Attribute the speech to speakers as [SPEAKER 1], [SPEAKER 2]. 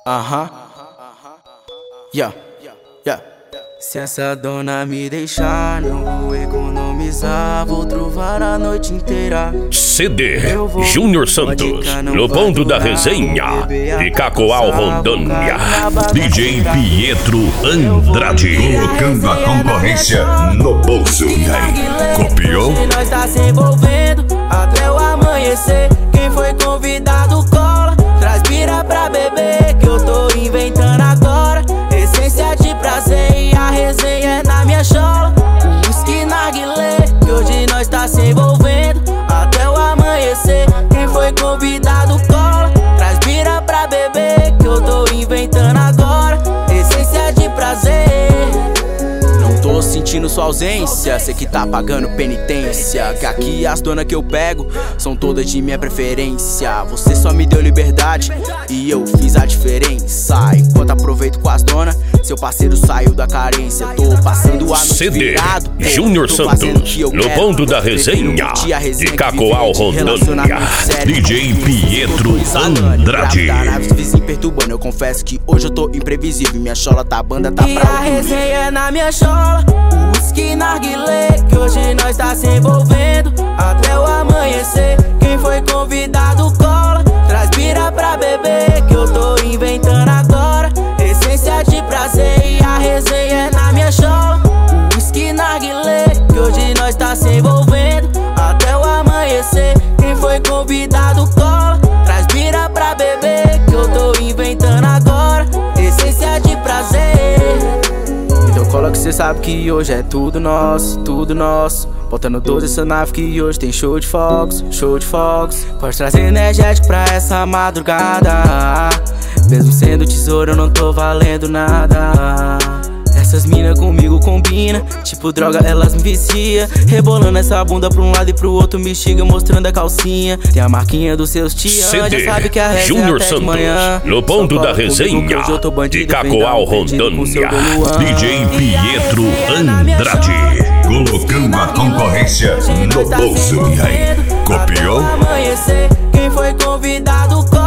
[SPEAKER 1] Aham. Yeah. Se essa dona me deixar, não vou economizar, vou trovar a noite inteira.
[SPEAKER 2] CD Júnior Santos, no ponto da resenha, de Cacoal, Rondônia. DJ Pietro Andrade,
[SPEAKER 3] colocando a concorrência no bolso. E aí, copiou?
[SPEAKER 1] Nós tá se envolvendo até o amanhecer. Quem foi convidado cola, traz bira pra beber, que eu tô inventando agora. Essência de prazer e a resenha é na minha chola. Whisky narguilé, que hoje nós tá se envolvendo até o amanhecer. Quem foi convidado cola, traz bira pra beber, que eu tô inventando agora. Essência de prazer. Não tô sentindo sua ausência, cê que tá pagando penitência. Que aqui as donas que eu pego são todas de minha preferência. Você só me deu liberdade e eu fiz a diferença. Enquanto aproveito com as donas, seu parceiro saiu da carência. Tô passando a noite
[SPEAKER 2] CD
[SPEAKER 1] virado,
[SPEAKER 2] Júnior Santos, no ponto da resenha, de Cacoal, Rondônia. DJ Pietro Andrade.
[SPEAKER 1] Vizinho perturbando, eu confesso que hoje eu tô imprevisível. Minha chola tá banda, tá pra a resenha é na minha chola. Whisky narguilé, que hoje nós tá se envolvendo até o amanhecer. Quem foi convidado cola, traz bira pra beber, que eu tô inventando agora. Essência de prazer e a resenha é na minha chola. Whisky narguilé, que hoje nós tá se envolvendo até o amanhecer. Quem foi convidado cola, traz bira pra beber, que eu tô inventando agora. Essência de prazer. Então cola que cê sabe que hoje é tudo nosso, tudo nosso. Botando 12 essa nave que hoje tem show de fogos, show de fogos. Pode trazer energético pra essa madrugada. Mesmo sendo tesouro eu não tô valendo nada. Essas mina comigo combina, tipo droga elas me vicia. Rebolando essa bunda pra um lado e pro outro, me xiga mostrando a calcinha. Tem a marquinha dos seus tias, já sabe que a resenha
[SPEAKER 2] Júnior
[SPEAKER 1] até de
[SPEAKER 2] Santos,
[SPEAKER 1] manhã.
[SPEAKER 2] no ponto da resenha, de Cacoal, Rondônia. DJ Pietro Andrade,
[SPEAKER 3] colocando a concorrência no bolso. E aí, copiou?
[SPEAKER 1] Quem foi convidado